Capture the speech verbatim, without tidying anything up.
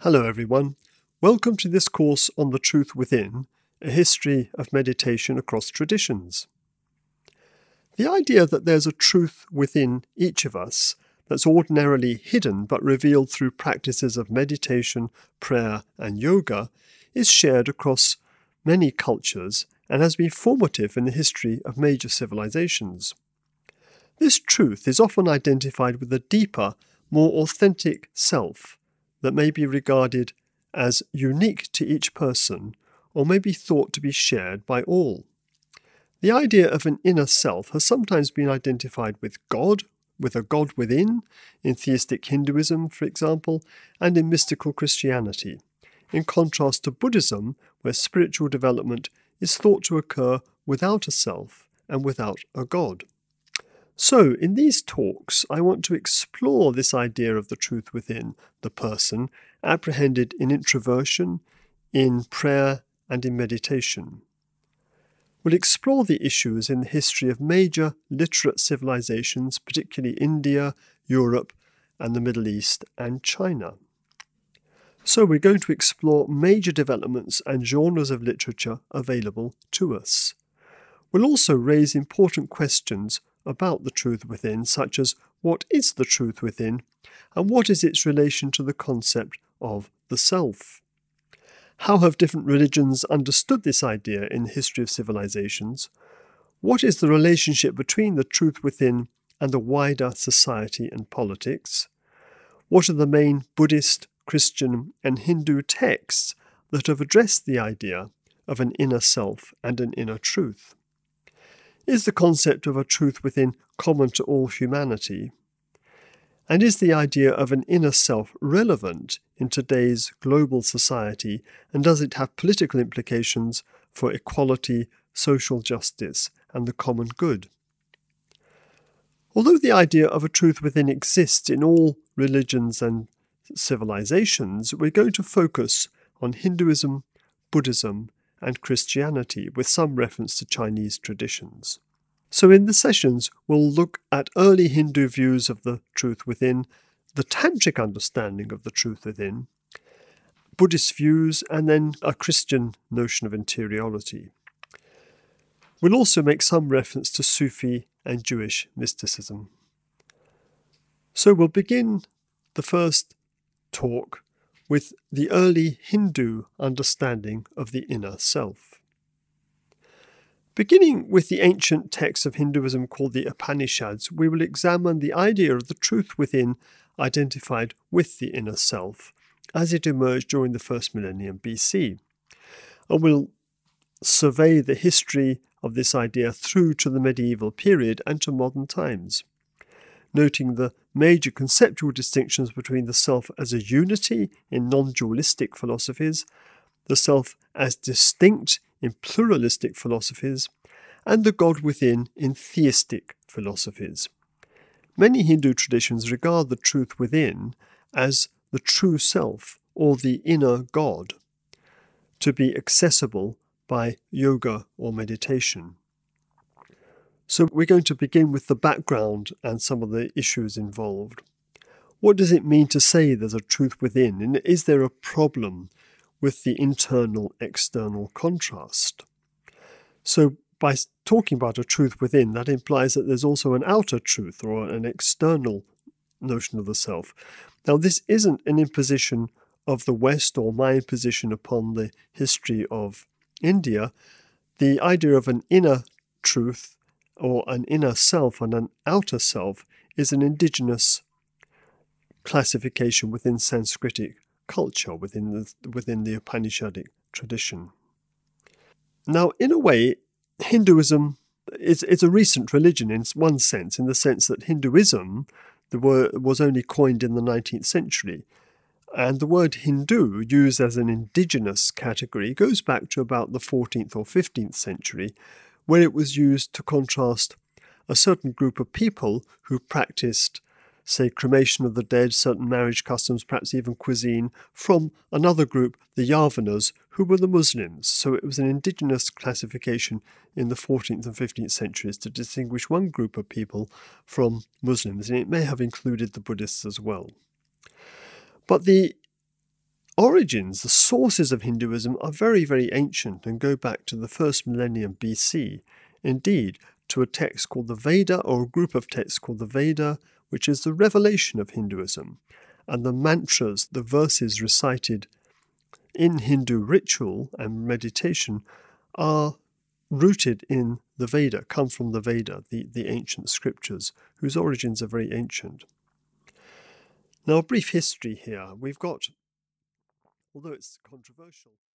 Hello everyone, welcome to this course on the truth within, a history of meditation across traditions. The idea that there's a truth within each of us that's ordinarily hidden but revealed through practices of meditation, prayer and yoga is shared across many cultures and has been formative in the history of major civilizations. This truth is often identified with a deeper, more authentic self that may be regarded as unique to each person or may be thought to be shared by all. The idea of an inner self has sometimes been identified with God, with a God within, in theistic Hinduism, for example, and in mystical Christianity, in contrast to Buddhism, where spiritual development is thought to occur without a self and without a God. So, in these talks, I want to explore this idea of the truth within the person, apprehended in introversion, in prayer, and in meditation. We'll explore the issues in the history of major literate civilizations, particularly India, Europe, and the Middle East, and China. So, we're going to explore major developments and genres of literature available to us. We'll also raise important questions about the truth within, such as what is the truth within, and what is its relation to the concept of the self? How have different religions understood this idea in the history of civilizations? What is the relationship between the truth within and the wider society and politics? What are the main Buddhist, Christian, and Hindu texts that have addressed the idea of an inner self and an inner truth? Is the concept of a truth within common to all humanity? And is the idea of an inner self relevant in today's global society, and does it have political implications for equality, social justice, and the common good? Although the idea of a truth within exists in all religions and civilizations, we're going to focus on Hinduism, Buddhism, and Christianity, with some reference to Chinese traditions. So in the sessions, we'll look at early Hindu views of the truth within, the tantric understanding of the truth within, Buddhist views, and then a Christian notion of interiority. We'll also make some reference to Sufi and Jewish mysticism. So we'll begin the first talk with the early Hindu understanding of the inner self. Beginning with the ancient texts of Hinduism called the Upanishads, we will examine the idea of the truth within identified with the inner self as it emerged during the first millennium B C. And we'll survey the history of this idea through to the medieval period and to modern times, noting the major conceptual distinctions between the self as a unity in non-dualistic philosophies, the self as distinct in pluralistic philosophies, and the God within in theistic philosophies. Many Hindu traditions regard the truth within as the true self, or the inner God, to be accessible by yoga or meditation. So we're going to begin with the background and some of the issues involved. What does it mean to say there's a truth within? And is there a problem with the internal-external contrast? So by talking about a truth within, that implies that there's also an outer truth or an external notion of the self. Now, this isn't an imposition of the West or my imposition upon the history of India. The idea of an inner truth or an inner self and an outer self is an indigenous classification within Sanskritic culture, within the, within the Upanishadic tradition. Now, in a way, Hinduism is, is a recent religion in one sense, in the sense that Hinduism the word, was only coined in the nineteenth century. And the word Hindu, used as an indigenous category, goes back to about the fourteenth or fifteenth century, where it was used to contrast a certain group of people who practiced, say, cremation of the dead, certain marriage customs, perhaps even cuisine, from another group, the Yavanas, who were the Muslims. So it was an indigenous classification in the fourteenth and fifteenth centuries to distinguish one group of people from Muslims, and it may have included the Buddhists as well. But the origins, the sources of Hinduism are very, very ancient and go back to the first millennium B C. Indeed, to a text called the Veda, or a group of texts called the Veda, which is the revelation of Hinduism. And the mantras, the verses recited in Hindu ritual and meditation, are rooted in the Veda, come from the Veda, the, the ancient scriptures, whose origins are very ancient. Now, a brief history here. We've got, although it's controversial,